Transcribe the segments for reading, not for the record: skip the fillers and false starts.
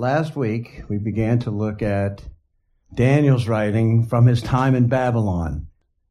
last week, we began to look at Daniel's writing from his time in Babylon.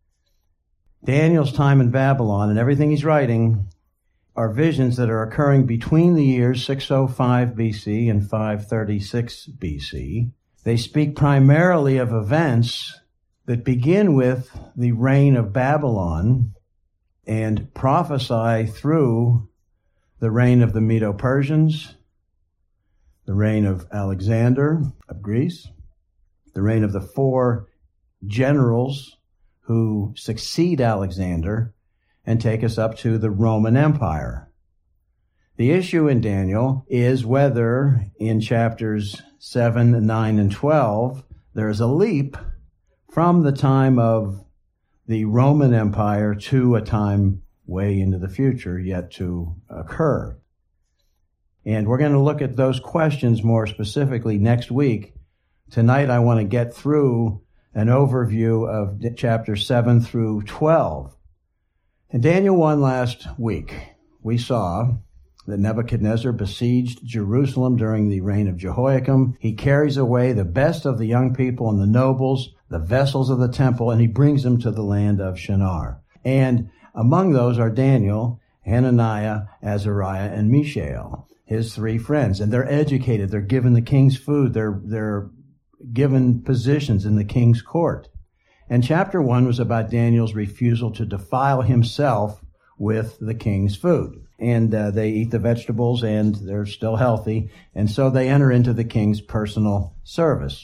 Daniel's time in Babylon and everything he's writing are visions that are occurring between the years 605 BC and 536 BC. They speak primarily of events that begin with the reign of Babylon and prophesy through the reign of the Medo-Persians, the reign of Alexander of Greece, the reign of the 4 generals who succeed Alexander and take us up to the Roman Empire. The issue in Daniel is whether in chapters 7, 9, and 12, there is a leap from the time of the Roman Empire to a time way into the future yet to occur. And we're going to look at those questions more specifically next week. Tonight I want to get through an overview of chapters 7 through 12. In Daniel 1 last week, we saw that Nebuchadnezzar besieged Jerusalem during the reign of Jehoiakim. He carries away the best of the young people and the nobles, the vessels of the temple, and he brings them to the land of Shinar. And among those are Daniel, Hananiah, Azariah, and Mishael, his 3 friends. And they're educated. They're given the king's food. They're given positions in the king's court. And chapter 1 was about Daniel's refusal to defile himself with the king's food. And they eat the vegetables and they're still healthy. And so they enter into the king's personal service.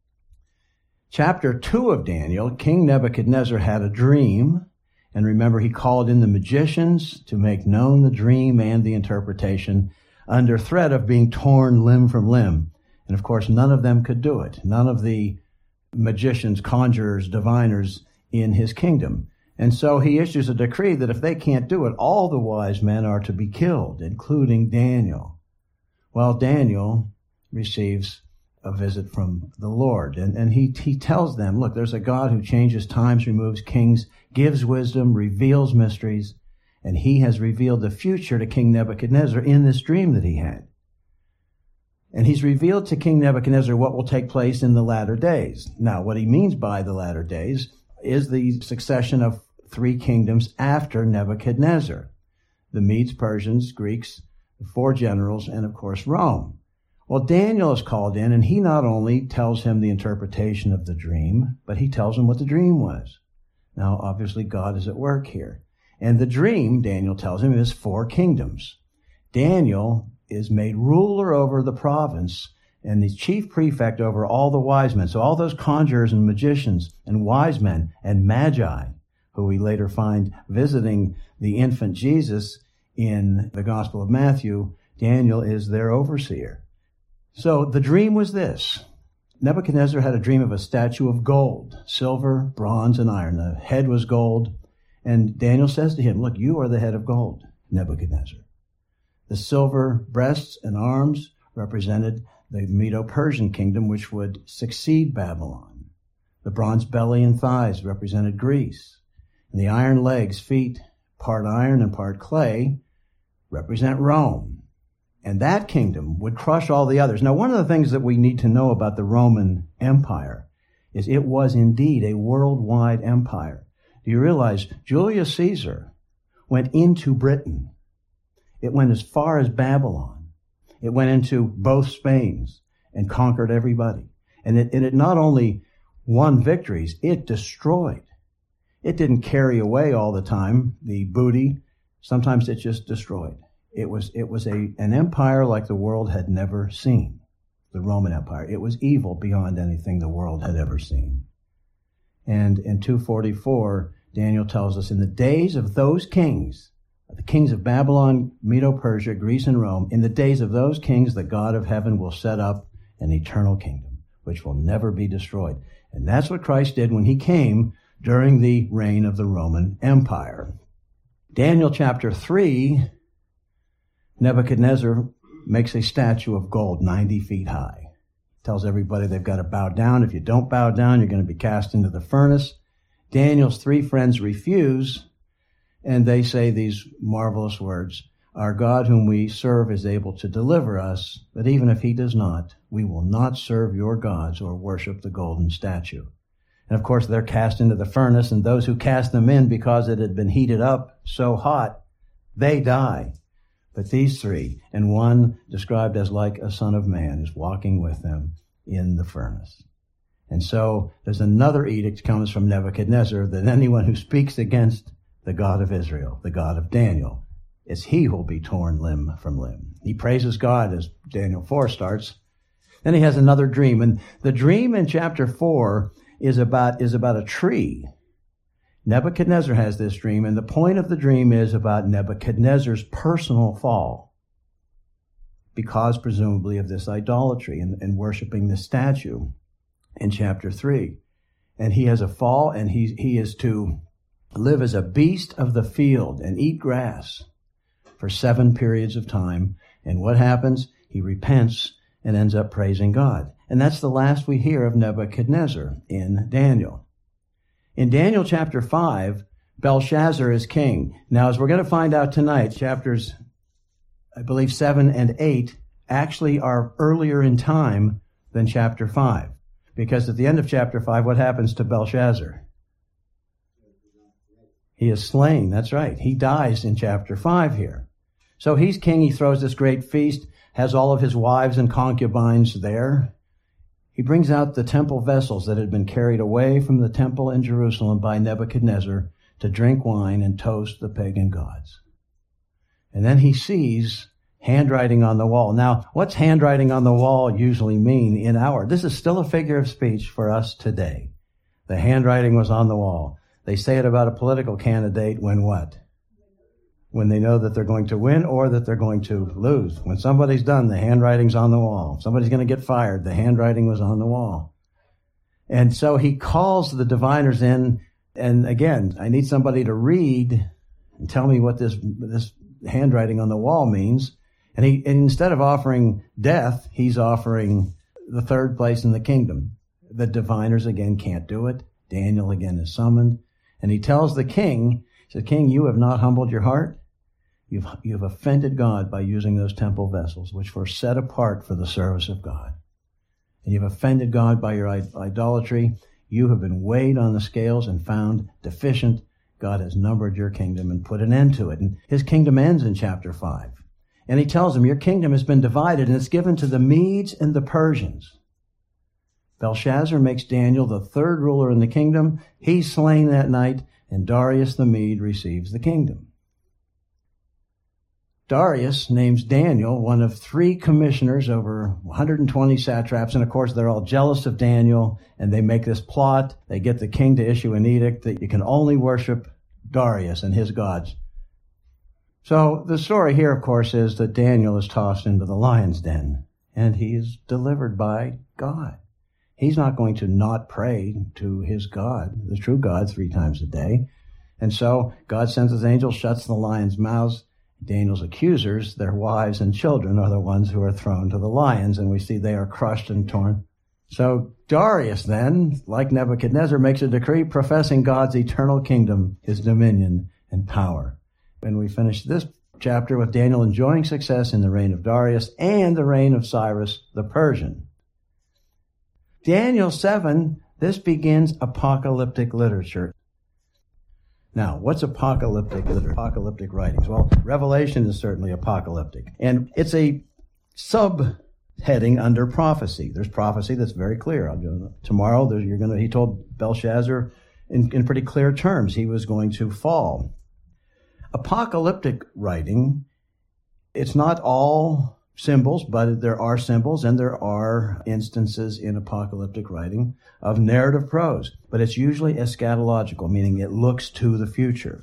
Chapter 2 of Daniel, King Nebuchadnezzar had a dream. And remember, he called in the magicians to make known the dream and the interpretation under threat of being torn limb from limb. And of course, none of them could do it. None of the magicians, conjurers, diviners in his kingdom. And so he issues a decree that if they can't do it, all the wise men are to be killed, including Daniel. Well, Daniel receives a visit from the Lord. And he tells them, look, there's a God who changes times, removes kings, gives wisdom, reveals mysteries. And he has revealed the future to King Nebuchadnezzar in this dream that he had. And he's revealed to King Nebuchadnezzar what will take place in the latter days. Now, what he means by the latter days is the succession of 3 kingdoms after Nebuchadnezzar. The Medes, Persians, Greeks, the 4 generals, and of course Rome. Well, Daniel is called in, and he not only tells him the interpretation of the dream, but he tells him what the dream was. Now, obviously, God is at work here. And the dream, Daniel tells him, is 4 kingdoms. Daniel is made ruler over the province and the chief prefect over all the wise men. So all those conjurers and magicians and wise men and magi, who we later find visiting the infant Jesus in the Gospel of Matthew, Daniel is their overseer. So the dream was this. Nebuchadnezzar had a dream of a statue of gold, silver, bronze, and iron. The head was gold. And Daniel says to him, look, you are the head of gold, Nebuchadnezzar. The silver breasts and arms represented the Medo-Persian kingdom, which would succeed Babylon. The bronze belly and thighs represented Greece. And the iron legs, feet, part iron and part clay, represent Rome. And that kingdom would crush all the others. Now, one of the things that we need to know about the Roman Empire is it was indeed a worldwide empire. Do you realize Julius Caesar went into Britain? It went as far as Babylon. It went into both Spains and conquered everybody. And it not only won victories, it destroyed. It didn't carry away all the time the booty. Sometimes it just destroyed. It was an empire like the world had never seen, the Roman Empire. It was evil beyond anything the world had ever seen. And in 244, Daniel tells us, in the days of those kings, the kings of Babylon, Medo-Persia, Greece, and Rome, in the days of those kings, the God of heaven will set up an eternal kingdom, which will never be destroyed. And that's what Christ did when he came during the reign of the Roman Empire. Daniel chapter 3, Nebuchadnezzar makes a statue of gold 90 feet high. Tells everybody they've got to bow down. If you don't bow down, you're going to be cast into the furnace. Daniel's 3 friends refuse, and they say these marvelous words, Our God whom we serve is able to deliver us, but even if he does not, we will not serve your gods or worship the golden statue. And of course, they're cast into the furnace, and those who cast them in because it had been heated up so hot, they die. But these three, and one described as like a son of man, is walking with them in the furnace. And so there's another edict comes from Nebuchadnezzar that anyone who speaks against the God of Israel, the God of Daniel, it's he who will be torn limb from limb. He praises God as Daniel 4 starts. Then he has another dream. And the dream in chapter 4 is about a tree. Nebuchadnezzar has this dream, and the point of the dream is about Nebuchadnezzar's personal fall, because presumably of this idolatry and worshiping the statue in chapter 3. And he has a fall, and he is to live as a beast of the field and eat grass for 7 periods of time. And what happens? He repents and ends up praising God. And that's the last we hear of Nebuchadnezzar in Daniel. In Daniel chapter 5, Belshazzar is king. Now, as we're going to find out tonight, chapters, I believe, 7 and 8 actually are earlier in time than chapter 5. Because at the end of chapter 5, what happens to Belshazzar? He is slain. That's right. He dies in chapter 5 here. So he's king. He throws this great feast, has all of his wives and concubines there. He brings out the temple vessels that had been carried away from the temple in Jerusalem by Nebuchadnezzar to drink wine and toast the pagan gods. And then he sees handwriting on the wall. Now, what's handwriting on the wall usually mean in this is still a figure of speech for us today. The handwriting was on the wall. They say it about a political candidate when what? When they know that they're going to win or that they're going to lose. When somebody's done, the handwriting's on the wall. If somebody's going to get fired, the handwriting was on the wall. And so he calls the diviners in, and again, I need somebody to read and tell me what this handwriting on the wall means. And instead of offering death, he's offering the third place in the kingdom. The diviners again can't do it. Daniel again is summoned. And he tells the king, he says, King, you have not humbled your heart. You've offended God by using those temple vessels, which were set apart for the service of God. And you've offended God by your idolatry. You have been weighed on the scales and found deficient. God has numbered your kingdom and put an end to it. And his kingdom ends in chapter 5. And he tells him, your kingdom has been divided, and it's given to the Medes and the Persians. Belshazzar makes Daniel the third ruler in the kingdom. He's slain that night, and Darius the Mede receives the kingdom. Darius names Daniel one of 3 commissioners over 120 satraps, and of course they're all jealous of Daniel, and they make this plot. They get the king to issue an edict that you can only worship Darius and his gods. So the story here, of course, is that Daniel is tossed into the lion's den, and he is delivered by God. He's not going to not pray to his God, the true God, 3 times a day. And so God sends his angel, shuts the lions' mouths. Daniel's accusers, their wives and children, are the ones who are thrown to the lions, and we see they are crushed and torn. So Darius then, like Nebuchadnezzar, makes a decree professing God's eternal kingdom, his dominion and power. And we finish this chapter with Daniel enjoying success in the reign of Darius and the reign of Cyrus the Persian. Daniel 7, this begins apocalyptic literature. Now, what's apocalyptic literature? Apocalyptic writings? Well, Revelation is certainly apocalyptic. And it's a subheading under prophecy. There's prophecy that's very clear. Tomorrow, he told Belshazzar in pretty clear terms he was going to fall. Apocalyptic writing, it's not all symbols, but there are symbols and there are instances in apocalyptic writing of narrative prose, but it's usually eschatological, meaning it looks to the future.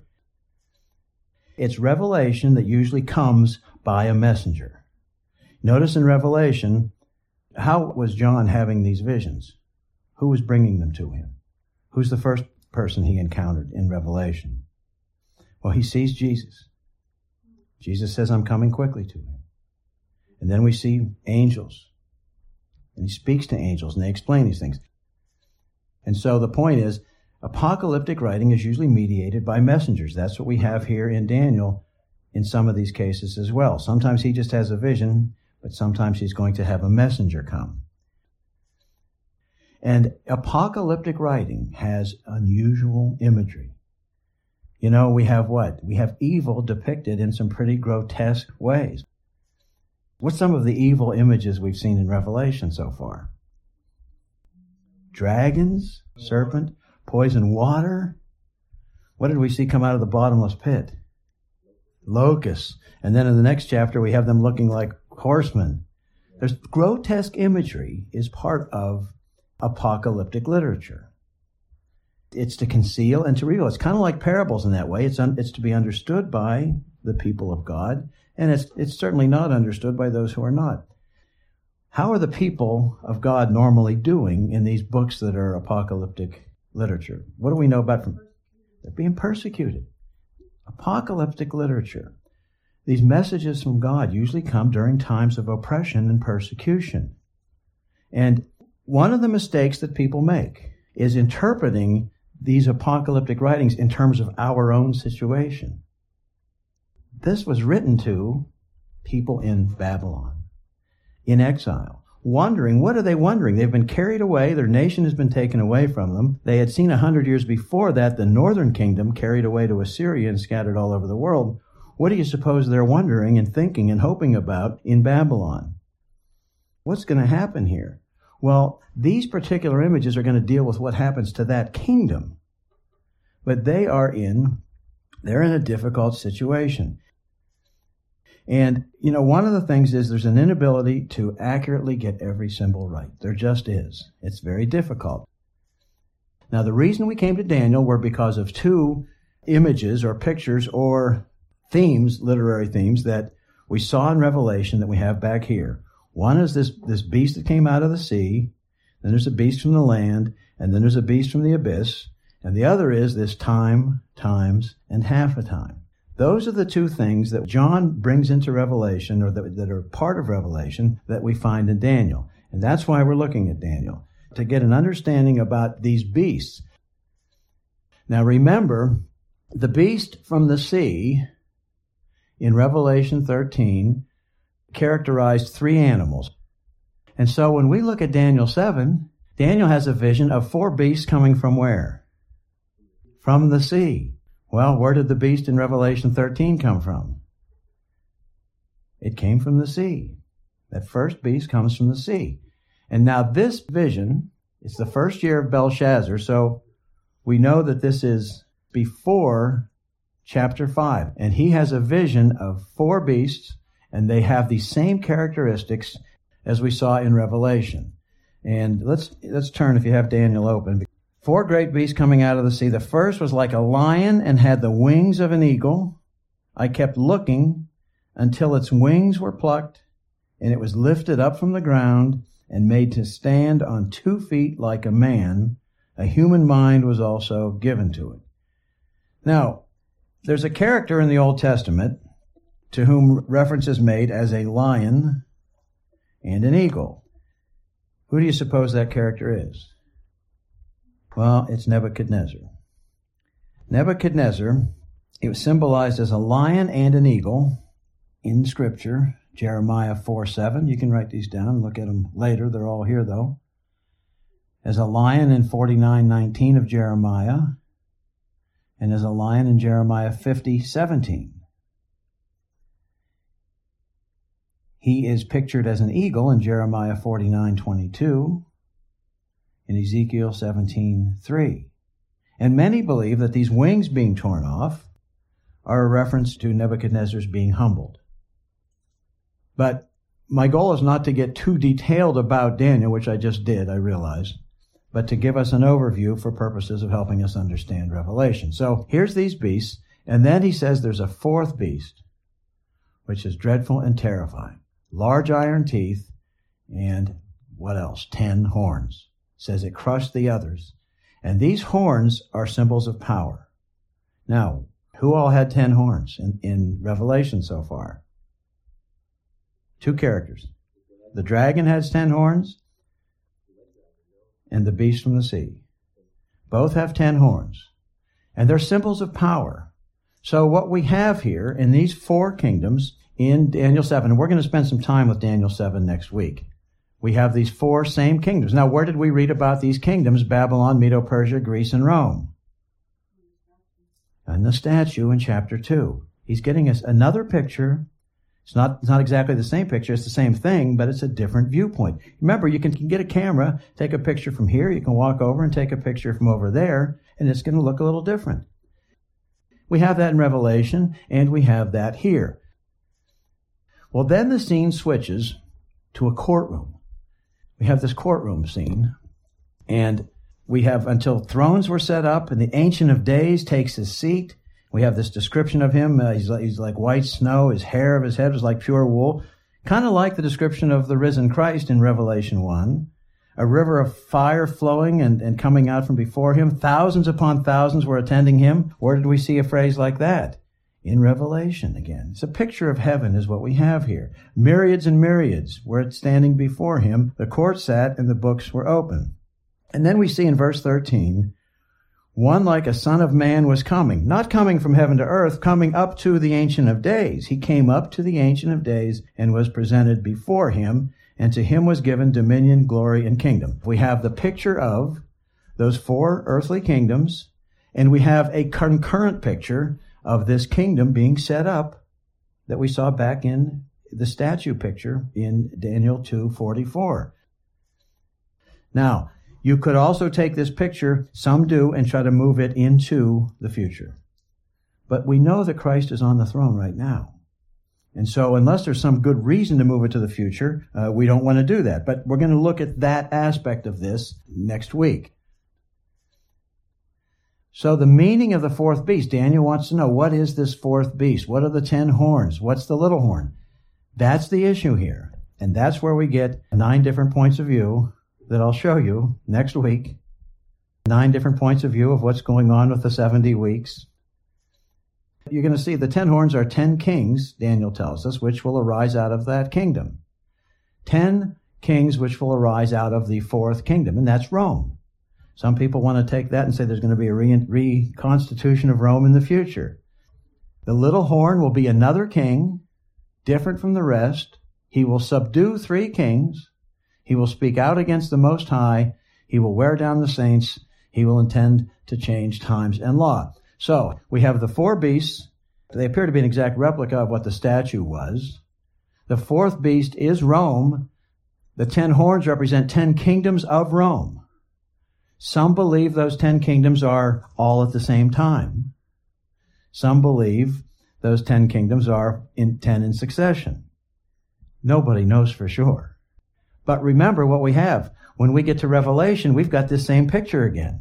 It's revelation that usually comes by a messenger. Notice in Revelation, how was John having these visions? Who was bringing them to him? Who's the first person he encountered in Revelation? Well, he sees Jesus. Jesus says, I'm coming quickly to him. And then we see angels. And he speaks to angels, and they explain these things. And so the point is, apocalyptic writing is usually mediated by messengers. That's what we have here in Daniel. in some of these cases as well. Sometimes he just has a vision, but sometimes he's going to have a messenger come. And apocalyptic writing has unusual imagery. You know, we have what? We have evil depicted in some pretty grotesque ways. What's some of the evil images we've seen in Revelation so far? Dragons, serpent, poison water. What did we see come out of the bottomless pit? Locusts. And then in the next chapter, we have them looking like horsemen. There's grotesque imagery is part of apocalyptic literature. It's to conceal and to reveal. It's kind of like parables in that way. It's to be understood by the people of God, and it's certainly not understood by those who are not. How are the people of God normally doing in these books that are apocalyptic literature? What do we know about them? They're being persecuted. Apocalyptic literature. These messages from God usually come during times of oppression and persecution. And one of the mistakes that people make is interpreting these apocalyptic writings in terms of our own situation. This was written to people in Babylon, in exile, wondering, what are they wondering? They've been carried away. Their nation has been taken away from them. They had seen 100 years before that the northern kingdom carried away to Assyria and scattered all over the world. What do you suppose they're wondering and thinking and hoping about in Babylon? What's going to happen here? Well, these particular images are going to deal with what happens to that kingdom. But they're in a difficult situation. And, you know, one of the things is there's an inability to accurately get every symbol right. There just is. It's very difficult. Now, the reason we came to Daniel were because of two images or pictures or themes, literary themes, that we saw in Revelation that we have back here. One is this beast that came out of the sea, then there's a beast from the land, and then there's a beast from the abyss, and the other is this time, times, and half a time. Those are the two things that John brings into Revelation, or that are part of Revelation, that we find in Daniel. And that's why we're looking at Daniel, to get an understanding about these beasts. Now remember, the beast from the sea in Revelation 13 characterized three animals. And so when we look at Daniel 7, Daniel has a vision of four beasts coming from where? From the sea. Well, where did the beast in Revelation 13 come from? It came from the sea. That first beast comes from the sea. And now this vision, it's the first year of Belshazzar, so we know that this is before chapter 5. And he has a vision of four beasts, and they have the same characteristics as we saw in Revelation. And let's turn, if you have Daniel open. Four great beasts coming out of the sea. The first was like a lion and had the wings of an eagle. I kept looking until its wings were plucked, and it was lifted up from the ground and made to stand on 2 feet like a man. A human mind was also given to it. Now, there's a character in the Old Testament to whom reference is made as a lion and an eagle. Who do you suppose that character is? Well, it's Nebuchadnezzar. Nebuchadnezzar, it was symbolized as a lion and an eagle in Scripture, Jeremiah 4:7. You can write these down and look at them later. They're all here, though. As a lion in 49:19 of Jeremiah, and as a lion in Jeremiah 50:17. He is pictured as an eagle in Jeremiah 49:22, in Ezekiel 17:3. And many believe that these wings being torn off are a reference to Nebuchadnezzar's being humbled. But my goal is not to get too detailed about Daniel, which I just did, I realize, but to give us an overview for purposes of helping us understand Revelation. So here's these beasts, and then he says there's a fourth beast, which is dreadful and terrifying. Large iron teeth, and what else? 10 horns. Says it crushed the others. And these horns are symbols of power. Now, who all had 10 horns in Revelation so far? 2 characters. The dragon has 10 horns, and the beast from the sea. Both have 10 horns. And they're symbols of power. So what we have here in these four kingdoms in Daniel 7, and we're going to spend some time with Daniel 7 next week. We have these four same kingdoms. Now, where did we read about these kingdoms? Babylon, Medo-Persia, Greece, and Rome. And the statue in chapter 2. He's getting us another picture. It's not exactly the same picture. It's the same thing, but it's a different viewpoint. Remember, you can get a camera, take a picture from here. You can walk over and take a picture from over there, and it's going to look a little different. We have that in Revelation, and we have that here. Well, then the scene switches to a courtroom. We have this courtroom scene, and we have until thrones were set up, and the Ancient of Days takes his seat. We have this description of him. He's like white snow. His hair of his head was like pure wool, kind of like the description of the risen Christ in Revelation 1. A river of fire flowing and coming out from before him. Thousands upon thousands were attending him. Where did we see a phrase like that? In Revelation again. It's a picture of heaven is what we have here. Myriads and myriads were standing before him. The court sat and the books were open. And then we see in verse 13, one like a son of man was coming, not coming from heaven to earth, coming up to the Ancient of Days. He came up to the Ancient of Days and was presented before him, and to him was given dominion, glory, and kingdom. We have the picture of those four earthly kingdoms, and we have a concurrent picture of this kingdom being set up that we saw back in the statue picture in Daniel 2:44. Now, you could also take this picture, some do, and try to move it into the future. But we know that Christ is on the throne right now. And so unless there's some good reason to move it to the future, we don't want to do that. But we're going to look at that aspect of this next week. So the meaning of the fourth beast, Daniel wants to know, what is this fourth beast? What are the 10 horns? What's the little horn? That's the issue here. And that's where we get 9 different points of view that I'll show you next week. 9 different points of view of what's going on with the 70 weeks. You're going to see the 10 horns are 10 kings, Daniel tells us, which will arise out of that kingdom. 10 kings which will arise out of the fourth kingdom, and that's Rome. Some people want to take that and say there's going to be a reconstitution of Rome in the future. The little horn will be another king, different from the rest. He will subdue 3 kings. He will speak out against the Most High. He will wear down the saints. He will intend to change times and law. So we have the 4 beasts. They appear to be an exact replica of what the statue was. The fourth beast is Rome. The 10 horns represent 10 kingdoms of Rome. Some believe those 10 kingdoms are all at the same time. Some believe those 10 kingdoms are 10 in succession. Nobody knows for sure. But remember what we have. When we get to Revelation, we've got this same picture again.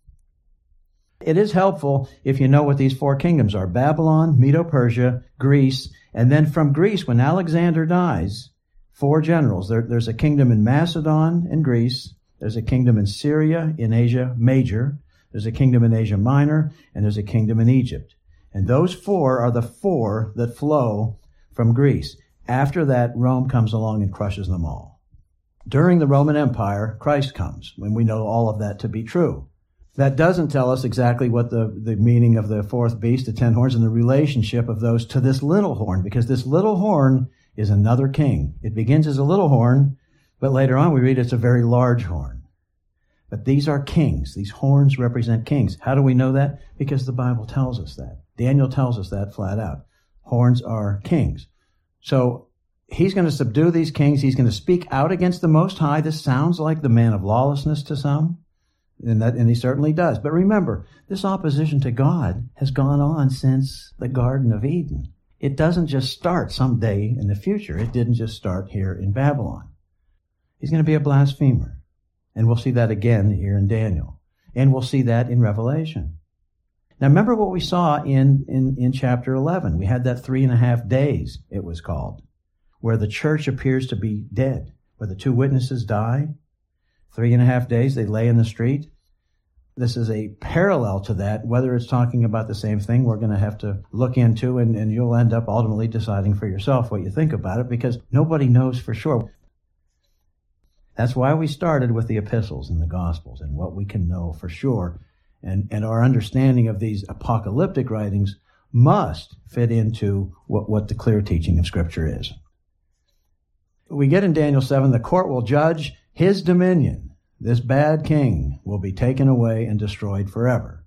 It is helpful if you know what these 4 kingdoms are. Babylon, Medo-Persia, Greece, and then from Greece, when Alexander dies, 4 generals. There's a kingdom in Macedon in Greece. There's a kingdom in Syria in Asia Major. There's a kingdom in Asia Minor, and there's a kingdom in Egypt. And those 4 are the 4 that flow from Greece. After that, Rome comes along and crushes them all. During the Roman Empire, Christ comes, and we know all of that to be true. That doesn't tell us exactly what the meaning of the fourth beast, the 10 horns, and the relationship of those to this little horn, because this little horn is another king. It begins as a little horn, but later on we read it's a very large horn. But these are kings. These horns represent kings. How do we know that? Because the Bible tells us that. Daniel tells us that flat out. Horns are kings. So he's going to subdue these kings. He's going to speak out against the Most High. This sounds like the man of lawlessness to some. And he certainly does. But remember, this opposition to God has gone on since the Garden of Eden. It doesn't just start someday in the future. It didn't just start here in Babylon. He's going to be a blasphemer. And we'll see that again here in Daniel. And we'll see that in Revelation. Now remember what we saw in chapter 11. We had that 3.5 days, it was called, where the church appears to be dead, where the 2 witnesses die. 3.5 days, they lay in the street. This is a parallel to that. Whether it's talking about the same thing, we're going to have to look into, and you'll end up ultimately deciding for yourself what you think about it, because nobody knows for sure. That's why we started with the epistles and the gospels and what we can know for sure. And our understanding of these apocalyptic writings must fit into what the clear teaching of Scripture is. We get in Daniel 7, the court will judge his dominion. This bad king will be taken away and destroyed forever.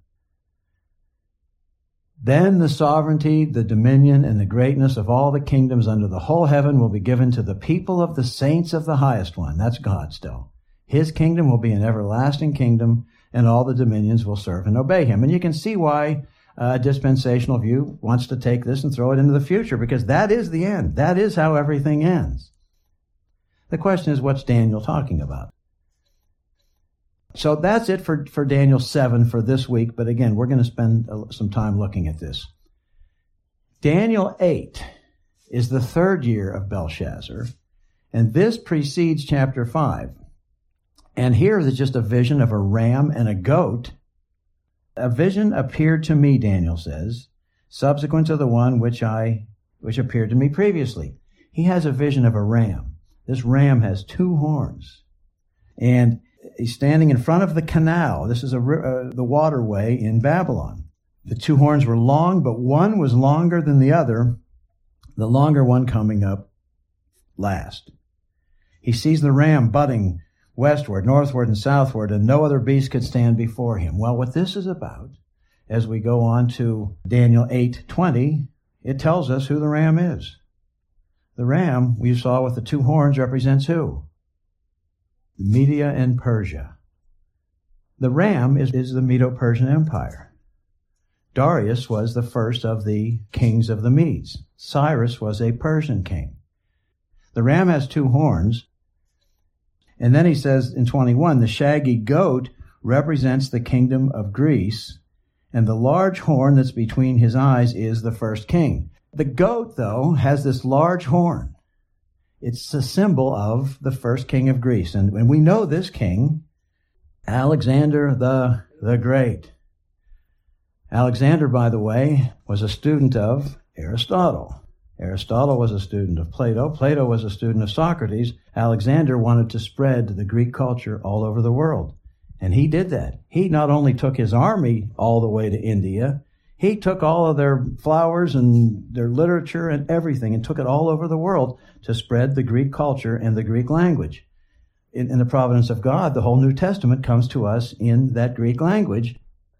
Then the sovereignty, the dominion, and the greatness of all the kingdoms under the whole heaven will be given to the people of the saints of the highest one. That's God still. His kingdom will be an everlasting kingdom, and all the dominions will serve and obey him. And you can see why a dispensational view wants to take this and throw it into the future, because that is the end. That is how everything ends. The question is, what's Daniel talking about? So that's it for Daniel 7 for this week. But again, we're going to spend some time looking at this. Daniel 8 is the third year of Belshazzar, and this precedes chapter 5. And here is just a vision of a ram and a goat. A vision appeared to me, Daniel says, subsequent to the one which appeared to me previously. He has a vision of a ram. This ram has 2 horns, and he's standing in front of the canal. This is the waterway in Babylon. The 2 horns were long, but one was longer than the other, the longer one coming up last. He sees the ram butting westward, northward, and southward, and no other beast could stand before him. Well, what this is about, as we go on to Daniel 8:20, it tells us who the ram is. The ram we saw with the 2 horns represents who? Media and Persia. The ram is the Medo-Persian Empire. Darius was the first of the kings of the Medes. Cyrus was a Persian king. The ram has 2 horns. And then he says in 21, the shaggy goat represents the kingdom of Greece, and the large horn that's between his eyes is the first king. The goat, though, has this large horn. It's a symbol of the first king of Greece. And we know this king, Alexander the Great. Alexander, by the way, was a student of Aristotle. Aristotle was a student of Plato. Plato was a student of Socrates. Alexander wanted to spread the Greek culture all over the world. And he did that. He not only took his army all the way to India, he took all of their flowers and their literature and everything and took it all over the world to spread the Greek culture and the Greek language. In the providence of God, the whole New Testament comes to us in that Greek language. It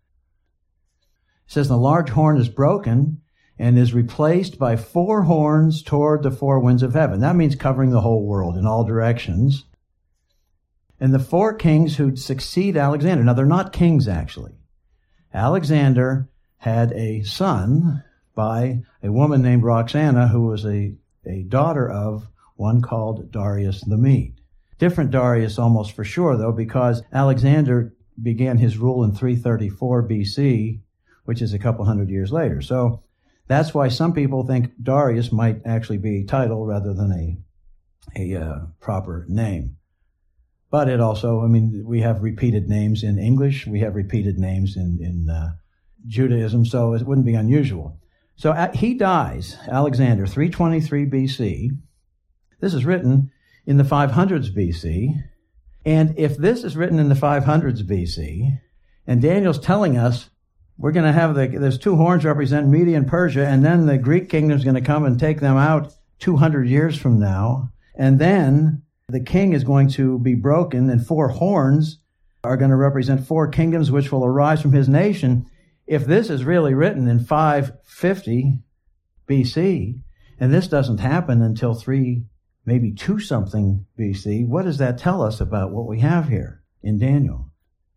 says the large horn is broken and is replaced by 4 horns toward the 4 winds of heaven. That means covering the whole world in all directions. And the 4 kings who'd succeed Alexander. Now, they're not kings, actually. Alexander had a son by a woman named Roxana, who was a daughter of one called Darius the Mede. Different Darius almost for sure, though, because Alexander began his rule in 334 BC, which is a couple hundred years later. So that's why some people think Darius might actually be a title rather than a proper name. But it also, we have repeated names in English. We have repeated names in Judaism, so it wouldn't be unusual. So he dies, Alexander, 323 BC. This is written in the 500s BC. And if this is written in the 500s BC, and Daniel's telling us we're going to have there's 2 horns represent Media and Persia, and then the Greek kingdom's going to come and take them out 200 years from now, and then the king is going to be broken, and 4 horns are going to represent 4 kingdoms which will arise from his nation. If this is really written in 550 BC, and this doesn't happen until 3, maybe 2 something BC, what does that tell us about what we have here in Daniel?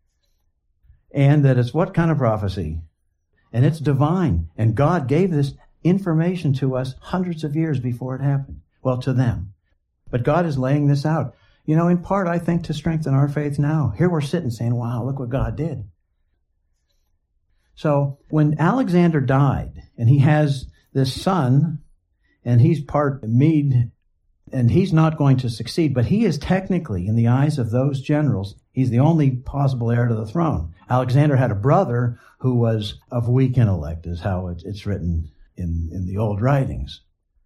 And that it's what kind of prophecy? And it's divine. And God gave this information to us hundreds of years before it happened. Well, to them. But God is laying this out. In part, I think, to strengthen our faith now. Here we're sitting saying, wow, look what God did. So when Alexander died, and he has this son, and he's part Mede, and he's not going to succeed, but he is technically, in the eyes of those generals, he's the only possible heir to the throne. Alexander had a brother who was of weak intellect, is how it's written in the old writings.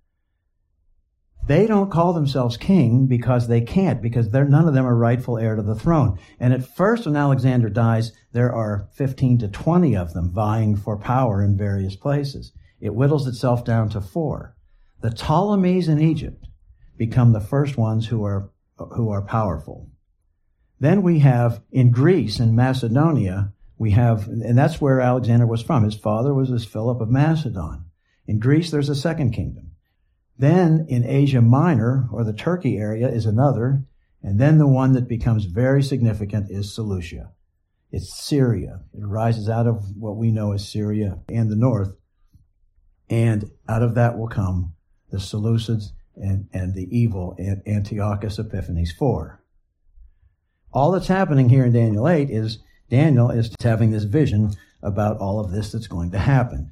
They don't call themselves king because they can't, because none of them are rightful heir to the throne. And at first, when Alexander dies, there are 15 to 20 of them vying for power in various places. It whittles itself down to 4. The Ptolemies in Egypt become the first ones who are powerful. Then we have in Greece and Macedonia, and that's where Alexander was from. His father was Philip of Macedon. In Greece, there's a second kingdom. Then in Asia Minor, or the Turkey area, is another. And then the one that becomes very significant is Seleucia. It's Syria. It arises out of what we know as Syria and the north. And out of that will come the Seleucids and the evil Antiochus Epiphanes IV. All that's happening here in Daniel 8 is Daniel is having this vision about all of this that's going to happen.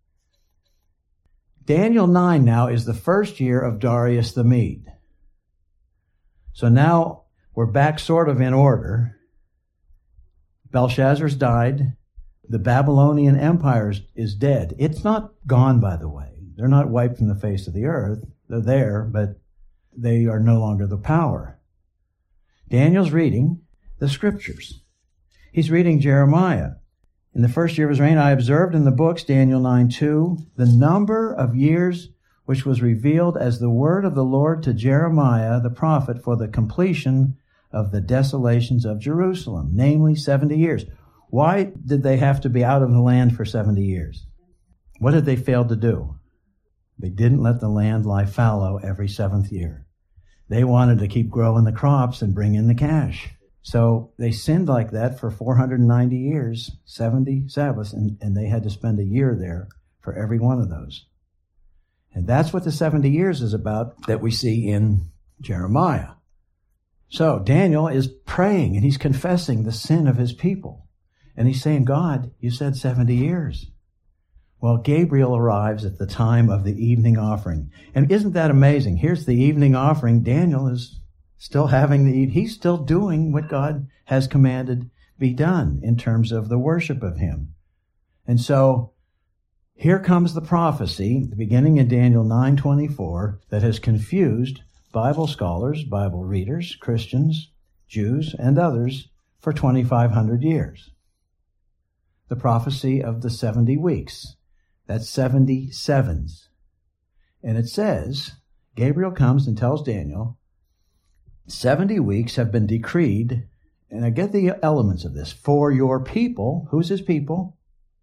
Daniel 9 now is the first year of Darius the Mede. So now we're back sort of in order. Belshazzar's died. The Babylonian Empire is dead. It's not gone, by the way. They're not wiped from the face of the earth. They're there, but they are no longer the power. Daniel's reading the scriptures. He's reading Jeremiah. In the first year of his reign, I observed in the books, Daniel 9:2, the number of years which was revealed as the word of the Lord to Jeremiah the prophet for the completion of the desolations of Jerusalem, namely 70 years. Why did they have to be out of the land for 70 years? What did they fail to do? They didn't let the land lie fallow every 7th year. They wanted to keep growing the crops and bring in the cash. So they sinned like that for 490 years, 70 Sabbaths, and they had to spend a year there for every one of those. And that's what the 70 years is about that we see in Jeremiah. So Daniel is praying and he's confessing the sin of his people. And he's saying, God, you said 70 years. Well, Gabriel arrives at the time of the evening offering. And isn't that amazing? Here's the evening offering. Daniel is still he's still doing what God has commanded be done in terms of the worship of him. And so here comes the prophecy, beginning in Daniel 9:24, that has confused Bible scholars, Bible readers, Christians, Jews, and others for 2,500 years. The prophecy of the 70 weeks. That's 70 sevens. And it says, Gabriel comes and tells Daniel, 70 weeks have been decreed, and I get the elements of this, for your people. Who's his people?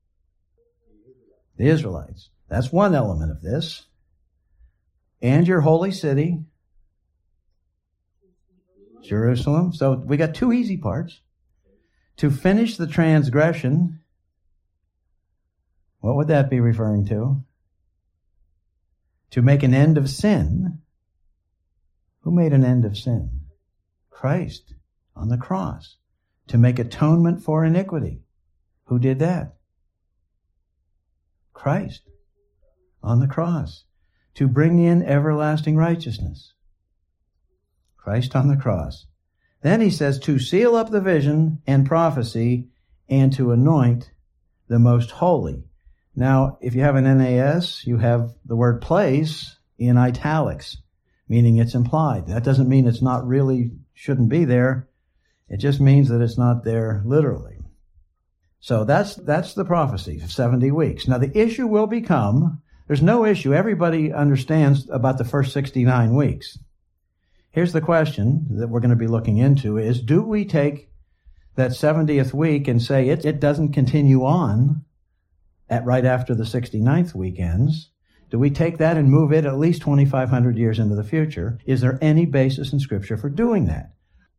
The Israelites. That's one element of this. And your holy city, Jerusalem. So we got 2 easy parts. To finish the transgression. What would that be referring to? To make an end of sin. Who made an end of sin? Christ on the cross. To make atonement for iniquity. Who did that? Christ on the cross. To bring in everlasting righteousness. Christ on the cross. Then he says to seal up the vision and prophecy and to anoint the most holy. Now, if you have an NAS, you have the word place in italics, meaning it's implied. That doesn't mean it's not really, shouldn't be there. It just means that it's not there literally. So that's the prophecy of 70 weeks. Now, the issue will become, there's no issue. Everybody understands about the first 69 weeks. Here's the question that we're going to be looking into is, do we take that 70th week and say it doesn't continue on right after the 69th week ends? Do we take that and move it at least 2,500 years into the future? Is there any basis in Scripture for doing that?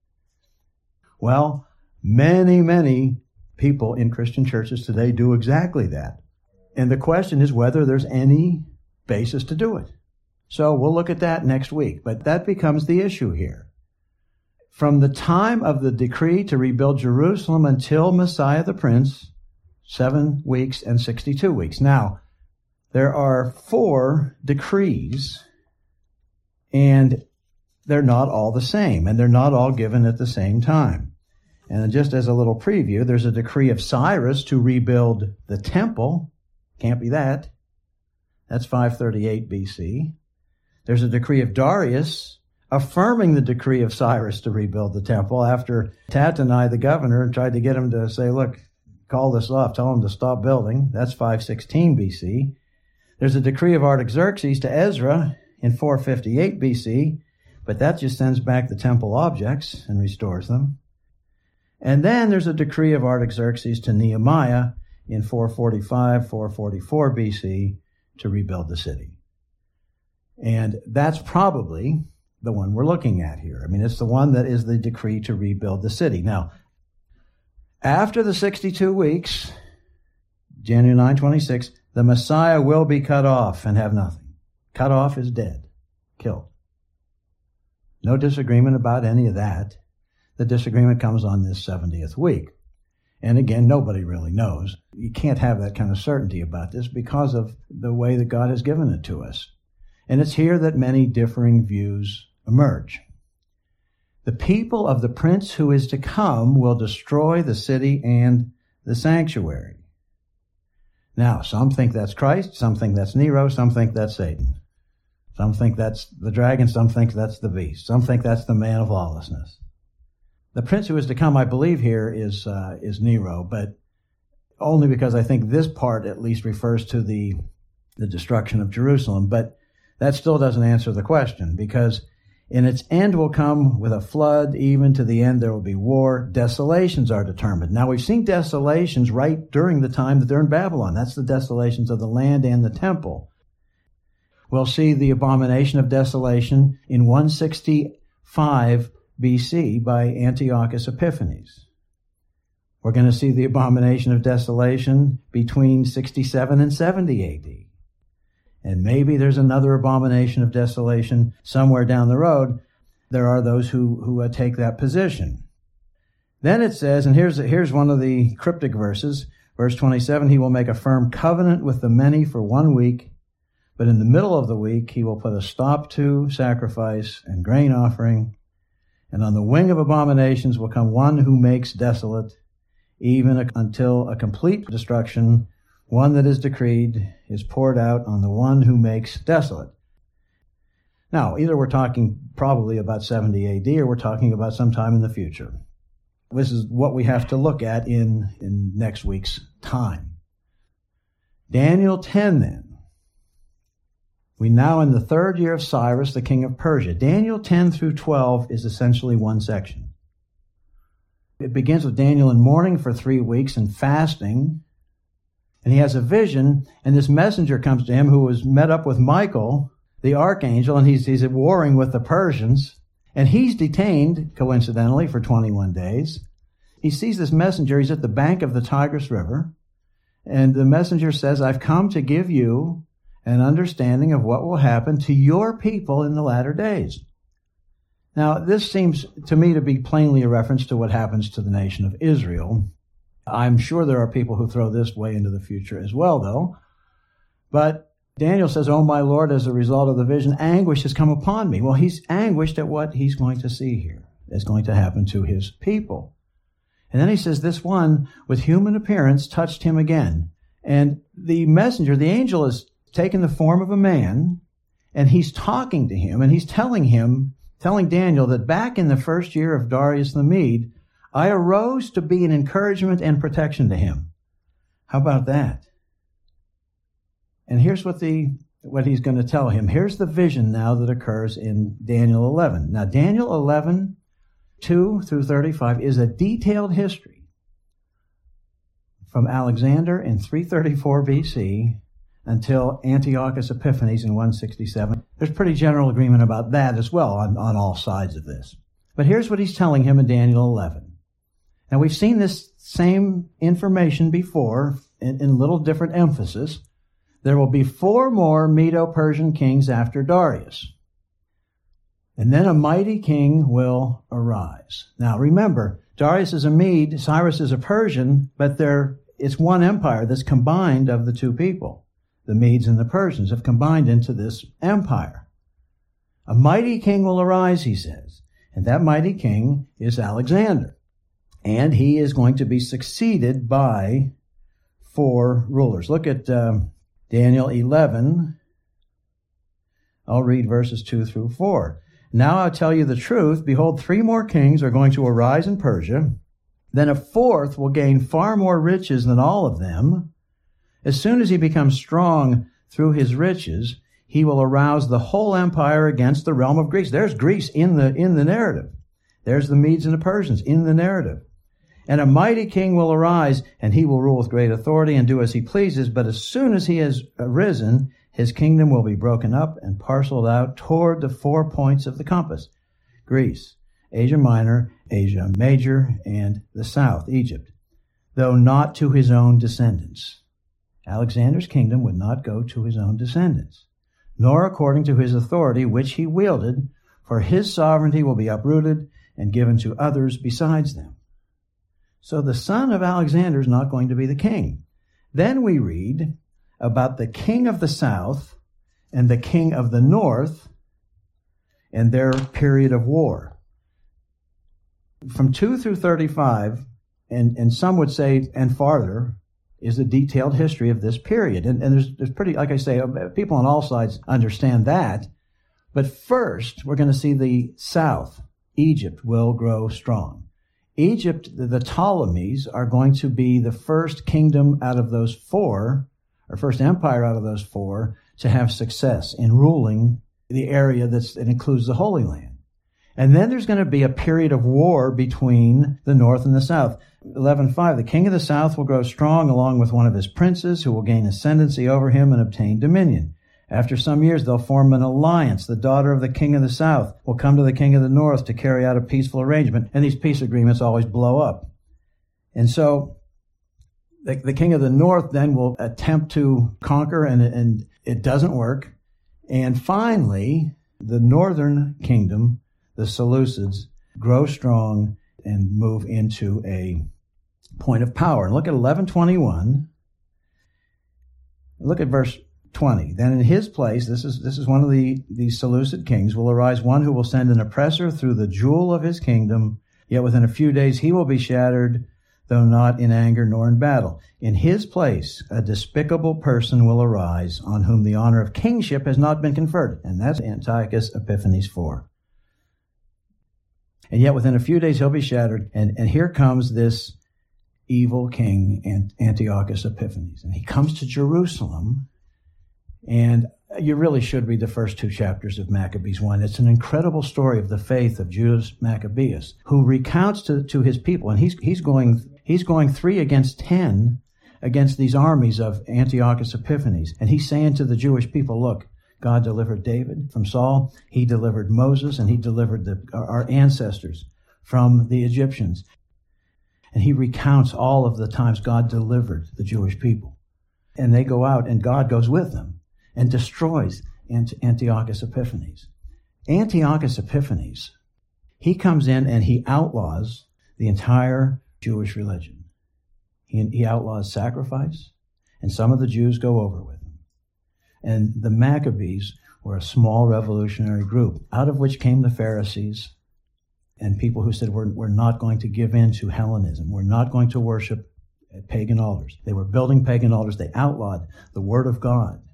Well, many people in Christian churches today do exactly that. And the question is whether there's any basis to do it. So we'll look at that next week. But that becomes the issue here. From the time of the decree to rebuild Jerusalem until Messiah the Prince, 7 weeks and 62 weeks. Now, there are 4 decrees, and they're not all the same, and they're not all given at the same time. And just as a little preview, there's a decree of Cyrus to rebuild the temple. Can't be that. That's 538 BC. There's a decree of Darius affirming the decree of Cyrus to rebuild the temple after Tattenai, the governor, tried to get him to say, look, call this off, tell him to stop building. That's 516 BC. There's a decree of Artaxerxes to Ezra in 458 BC, but that just sends back the temple objects and restores them. And then there's a decree of Artaxerxes to Nehemiah in 445, 444 BC to rebuild the city. And that's probably the one we're looking at here. I mean, it's the one that is the decree to rebuild the city. Now, after the 62 weeks, January 9:26, the Messiah will be cut off and have nothing. Cut off is dead, killed. No disagreement about any of that. The disagreement comes on this 70th week. And again, nobody really knows. You can't have that kind of certainty about this because of the way that God has given it to us. And it's here that many differing views emerge. The people of the prince who is to come will destroy the city and the sanctuary. Now, some think that's Christ, some think that's Nero, some think that's Satan. Some think that's the dragon, some think that's the beast. Some think that's the man of lawlessness. The prince who is to come, I believe here, is Nero, but only because I think this part at least refers to the destruction of Jerusalem. But that still doesn't answer the question, because in its end will come with a flood, even to the end there will be war. Desolations are determined. Now, we've seen desolations right during the time that they're in Babylon. That's the desolations of the land and the temple. We'll see the abomination of desolation in 165 BC by Antiochus Epiphanes. We're going to see the abomination of desolation between 67 and 70 AD. And maybe there's another abomination of desolation somewhere down the road. There are those who take that position. Then it says, and here's one of the cryptic verses, verse 27, he will make a firm covenant with the many for 1 week, but in the middle of the week he will put a stop to sacrifice and grain offering, and on the wing of abominations will come one who makes desolate, even until a complete destruction, one that is decreed, is poured out on the one who makes desolate. Now, either we're talking probably about 70 AD or we're talking about sometime in the future. This is what we have to look at in next week's time. Daniel 10 then. We now in the 3rd year of Cyrus, the king of Persia. Daniel 10 through 12 is essentially one section. It begins with Daniel in mourning for 3 weeks and fasting. And he has a vision, and this messenger comes to him who was met up with Michael, the archangel, and he's warring with the Persians. And he's detained, coincidentally, for 21 days. He sees this messenger. He's at the bank of the Tigris River. And the messenger says, I've come to give you an understanding of what will happen to your people in the latter days. Now, this seems to me to be plainly a reference to what happens to the nation of Israel. I'm sure there are people who throw this way into the future as well, though. But Daniel says, oh, my Lord, as a result of the vision, anguish has come upon me. Well, he's anguished at what he's going to see here is going to happen to his people. And then he says, this one with human appearance touched him again. And the messenger, the angel, is taken the form of a man, and he's talking to him, and he's telling Daniel that back in the 1st year of Darius the Mede, I arose to be an encouragement and protection to him. How about that? And here's what he's going to tell him. Here's the vision now that occurs in Daniel 11. Now, Daniel 11, 2 through 35 is a detailed history from Alexander in 334 BC until Antiochus Epiphanes in 167. There's pretty general agreement about that as well on all sides of this. But here's what he's telling him in Daniel 11. Now, we've seen this same information before in little different emphasis. There will be 4 more Medo-Persian kings after Darius. And then a mighty king will arise. Now, remember, Darius is a Mede, Cyrus is a Persian, but it's one empire that's combined of the 2 people. The Medes and the Persians have combined into this empire. A mighty king will arise, he says, and that mighty king is Alexander. And he is going to be succeeded by 4 rulers. Look at Daniel 11. I'll read verses 2 through 4. Now I'll tell you the truth. Behold, 3 more kings are going to arise in Persia. Then a 4th will gain far more riches than all of them. As soon as he becomes strong, through his riches, he will arouse the whole empire against the realm of Greece. There's Greece in the narrative. There's the Medes and the Persians in the narrative. And a mighty king will arise, and he will rule with great authority and do as he pleases. But as soon as he has arisen, his kingdom will be broken up and parceled out toward the 4 points of the compass: Greece, Asia Minor, Asia Major, and the south, Egypt, though not to his own descendants. Alexander's kingdom would not go to his own descendants, nor according to his authority which he wielded, for his sovereignty will be uprooted and given to others besides them. So the son of Alexander is not going to be the king. Then we read about the king of the south and the king of the north and their period of war. From 2 through 35, and some would say, and farther, is a detailed history of this period. And there's pretty, like I say, people on all sides understand that. But first, we're going to see the south. Egypt will grow strong. Egypt, the Ptolemies, are going to be the first kingdom out of those four, or first empire out of those four, to have success in ruling the area that includes the Holy Land. And then there's going to be a period of war between the north and the south. 11:5, the king of the south will grow strong along with one of his princes who will gain ascendancy over him and obtain dominion. After some years, they'll form an alliance. The daughter of the king of the south will come to the king of the north to carry out a peaceful arrangement. And these peace agreements always blow up. And so the king of the north then will attempt to conquer, and it doesn't work. And finally, the northern kingdom, the Seleucids, grow strong and move into a point of power. And look at 11:21. Look at verse 20. Then in his place, this is one of the Seleucid kings, will arise one who will send an oppressor through the jewel of his kingdom, yet within a few days he will be shattered, though not in anger nor in battle. In his place, a despicable person will arise, on whom the honor of kingship has not been conferred. And that's Antiochus Epiphanes IV. And yet within a few days he'll be shattered. And here comes this evil king, Antiochus Epiphanes. And he comes to Jerusalem. And you really should read the first 2 chapters of Maccabees 1. It's an incredible story of the faith of Judas Maccabeus, who recounts to his people. And he's going 3 against 10 against these armies of Antiochus Epiphanes. And he's saying to the Jewish people, look, God delivered David from Saul. He delivered Moses, and he delivered our ancestors from the Egyptians. And he recounts all of the times God delivered the Jewish people. And they go out, and God goes with them and destroys Antiochus Epiphanes. Antiochus Epiphanes, he comes in and he outlaws the entire Jewish religion. He outlaws sacrifice, and some of the Jews go over with him. And the Maccabees were a small revolutionary group, out of which came the Pharisees and people who said, we're not going to give in to Hellenism. We're not going to worship at pagan altars. They were building pagan altars. They outlawed the Word of God.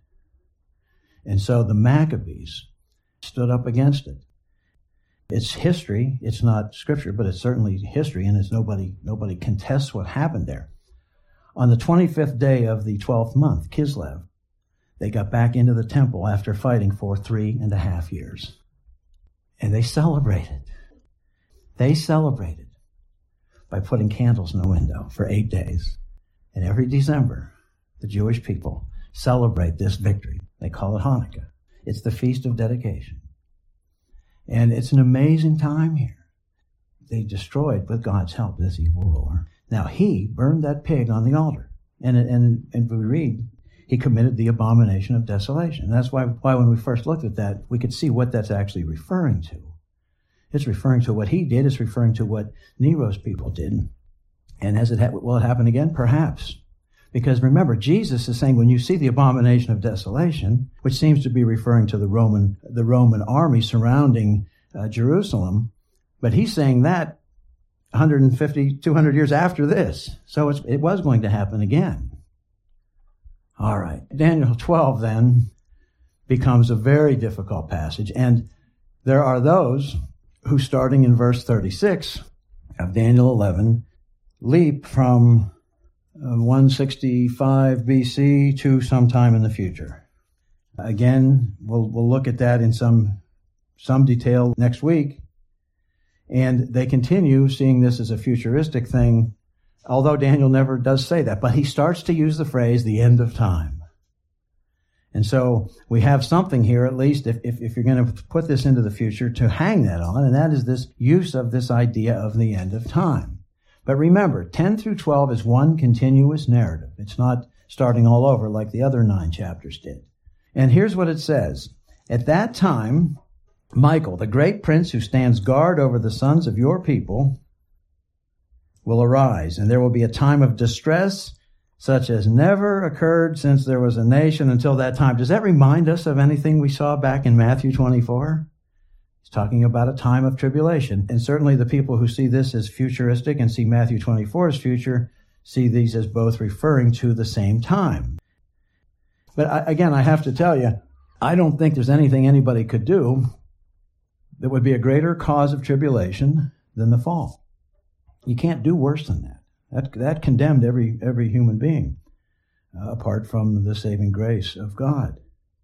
And so the Maccabees stood up against it. It's history. It's not scripture, but it's certainly history, and it's nobody contests what happened there. On the 25th day of the 12th month, Kislev, they got back into the temple after fighting for 3.5 years. And they celebrated. They celebrated by putting candles in the window for 8 days. And every December, the Jewish people celebrate this victory. They call it Hanukkah. It's the Feast of Dedication. And it's an amazing time here. They destroyed, with God's help, this evil ruler. Now, he burned that pig on the altar. And we read, he committed the abomination of desolation. And that's why when we first looked at that, we could see what that's actually referring to. It's referring to what he did. It's referring to what Nero's people did. And will it happen again? Perhaps. Because remember, Jesus is saying, when you see the abomination of desolation, which seems to be referring to the Roman army surrounding Jerusalem, but he's saying that 150, 200 years after this. So it was going to happen again. All right. Daniel 12 then becomes a very difficult passage. And there are those who, starting in verse 36 of Daniel 11, leap from 165 BC to sometime in the future. Again, we'll look at that in some detail next week. And they continue seeing this as a futuristic thing, although Daniel never does say that. But he starts to use the phrase, the end of time. And so we have something here, at least, if you're going to put this into the future, to hang that on, and that is this use of this idea of the end of time. But remember, 10 through 12 is one continuous narrative. It's not starting all over like the other 9 chapters did. And here's what it says. At that time, Michael, the great prince who stands guard over the sons of your people, will arise, and there will be a time of distress such as never occurred since there was a nation until that time. Does that remind us of anything we saw back in Matthew 24? It's talking about a time of tribulation. And certainly the people who see this as futuristic and see Matthew 24 as future see these as both referring to the same time. But again, I have to tell you, I don't think there's anything anybody could do that would be a greater cause of tribulation than the fall. You can't do worse than that. That condemned every human being, apart from the saving grace of God.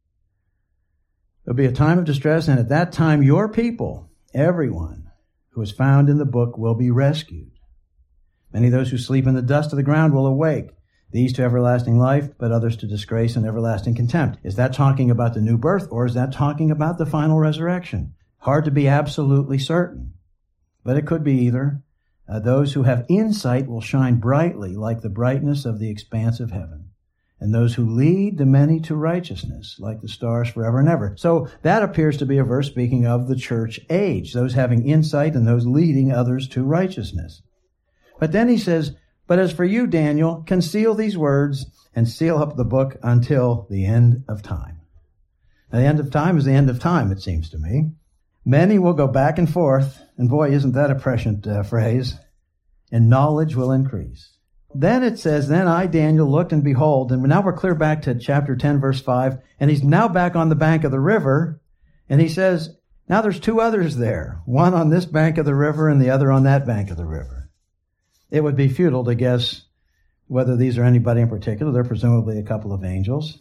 There'll be a time of distress, and at that time your people, everyone who is found in the book, will be rescued. Many of those who sleep in the dust of the ground will awake, these to everlasting life, but others to disgrace and everlasting contempt. Is that talking about the new birth, or is that talking about the final resurrection? Hard to be absolutely certain, but it could be either. Those who have insight will shine brightly like the brightness of the expanse of heaven. And those who lead the many to righteousness like the stars forever and ever. So that appears to be a verse speaking of the church age, those having insight and those leading others to righteousness. But then he says, but as for you, Daniel, conceal these words and seal up the book until the end of time. Now, the end of time is the end of time, it seems to me. Many will go back and forth, and boy, isn't that a prescient phrase, and knowledge will increase. Then it says, then I, Daniel, looked and behold, and now we're clear back to chapter 10, verse 5, and he's now back on the bank of the river, and he says, now there's 2 others there, one on this bank of the river and the other on that bank of the river. It would be futile to guess whether these are anybody in particular. They're presumably a couple of angels.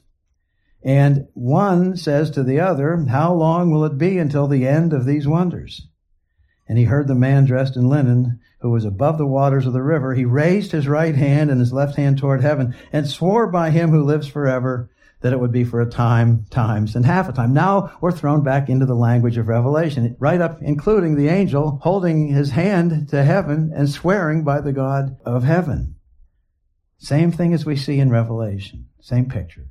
And one says to the other, how long will it be until the end of these wonders? And he heard the man dressed in linen, who was above the waters of the river. He raised his right hand and his left hand toward heaven, and swore by him who lives forever that it would be for a time, times, and half a time. Now we're thrown back into the language of Revelation, right up including the angel holding his hand to heaven and swearing by the God of heaven. Same thing as we see in Revelation. Same picture.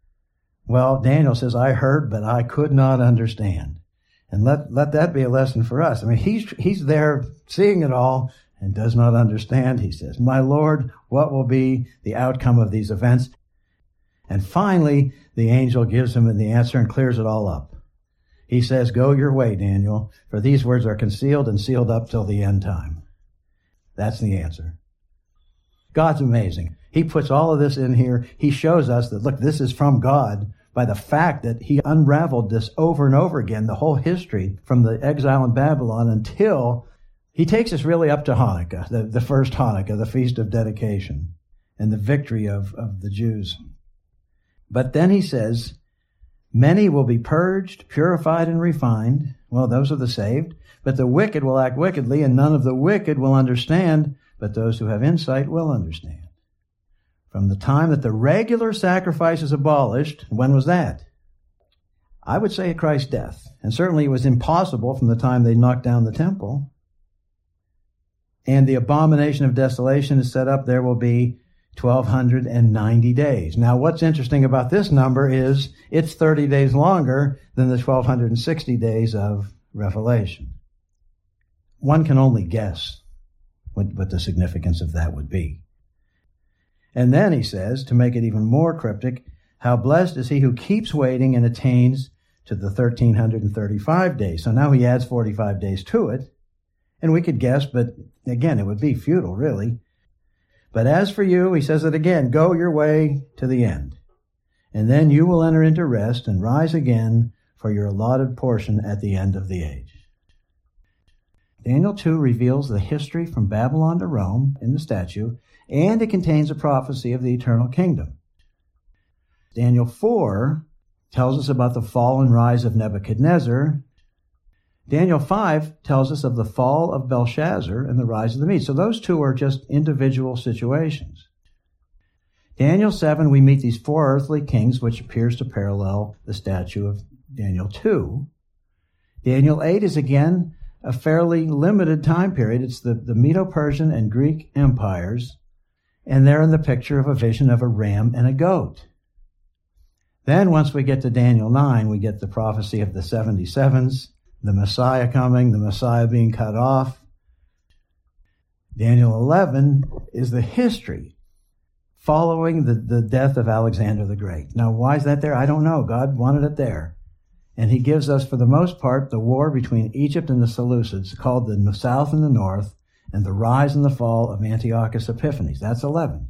Well, Daniel says, I heard, but I could not understand. And let that be a lesson for us. I mean, he's there seeing it all and does not understand. He says, my Lord, what will be the outcome of these events? And finally, the angel gives him the answer and clears it all up. He says, go your way, Daniel, for these words are concealed and sealed up till the end time. That's the answer. God's amazing. He puts all of this in here. He shows us that, look, this is from God by the fact that he unraveled this over and over again, the whole history from the exile in Babylon until he takes us really up to Hanukkah, the first Hanukkah, the Feast of Dedication, and the victory of the Jews. But then he says, many will be purged, purified, and refined. Well, those are the saved. But the wicked will act wickedly, and none of the wicked will understand, but those who have insight will understand. From the time that the regular sacrifice is abolished, when was that? I would say at Christ's death. And certainly it was impossible from the time they knocked down the temple. And the abomination of desolation is set up, there will be 1,290 days. Now, what's interesting about this number is it's 30 days longer than the 1,260 days of Revelation. One can only guess what the significance of that would be. And then he says, to make it even more cryptic, how blessed is he who keeps waiting and attains to the 1,335 days. So now he adds 45 days to it. And we could guess, but again, it would be futile, really. But as for you, he says it again, go your way to the end. And then you will enter into rest and rise again for your allotted portion at the end of the age. Daniel 2 reveals the history from Babylon to Rome in the statue, and it contains a prophecy of the eternal kingdom. Daniel 4 tells us about the fall and rise of Nebuchadnezzar. Daniel 5 tells us of the fall of Belshazzar and the rise of the Medes. So those two are just individual situations. Daniel 7, we meet these four earthly kings, which appears to parallel the statue of Daniel 2. Daniel 8 is again a fairly limited time period. It's the Medo-Persian and Greek empires, and they're in the picture of a vision of a ram and a goat. Then once we get to Daniel 9, we get the prophecy of the 77s, the Messiah coming, the Messiah being cut off. Daniel 11 is the history following the death of Alexander the Great. Now, why is that there? I don't know. God wanted it there. And he gives us, for the most part, the war between Egypt and the Seleucids, called the South and the North, and the rise and the fall of Antiochus Epiphanes. That's 11.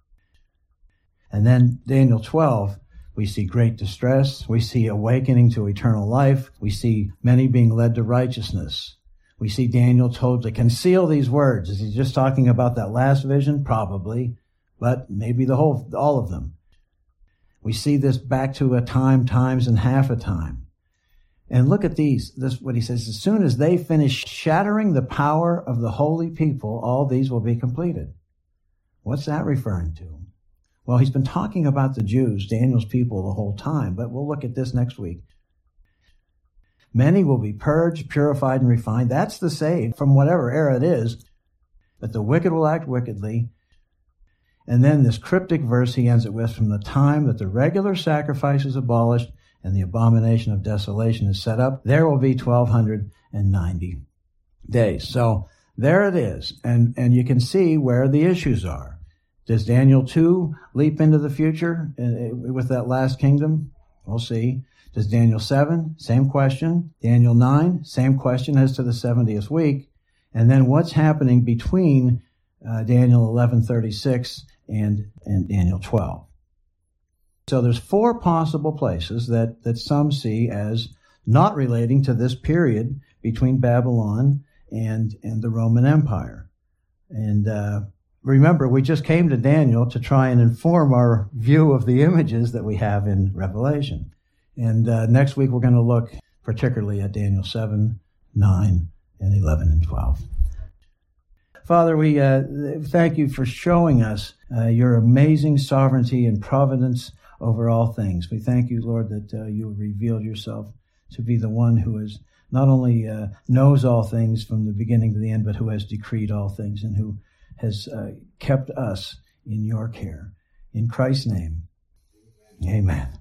And then Daniel 12, we see great distress. We see awakening to eternal life. We see many being led to righteousness. We see Daniel told to conceal these words. Is he just talking about that last vision? Probably. But maybe all of them. We see this back to a time, times, and half a time. And look at this, what he says, as soon as they finish shattering the power of the holy people, all these will be completed. What's that referring to? Well, he's been talking about the Jews, Daniel's people, the whole time, but we'll look at this next week. Many will be purged, purified, and refined. That's the saved from whatever era it is. But the wicked will act wickedly. And then this cryptic verse he ends it with, from the time that the regular sacrifice is abolished and the abomination of desolation is set up, there will be 1,290 days. So there it is. And you can see where the issues are. Does Daniel 2 leap into the future with that last kingdom? We'll see. Does Daniel 7? Same question. Daniel 9? Same question as to the 70th week. And then what's happening between Daniel 11:36 and Daniel 12. So there's four possible places that some see as not relating to this period between Babylon and the Roman Empire. And remember, we just came to Daniel to try and inform our view of the images that we have in Revelation. And next week we're going to look particularly at Daniel 7, 9, and 11 and 12. Father, we thank you for showing us your amazing sovereignty and providence over all things. We thank you, Lord, that you have revealed yourself to be the one who is not only knows all things from the beginning to the end, but who has decreed all things and who has kept us in your care. In Christ's name, amen.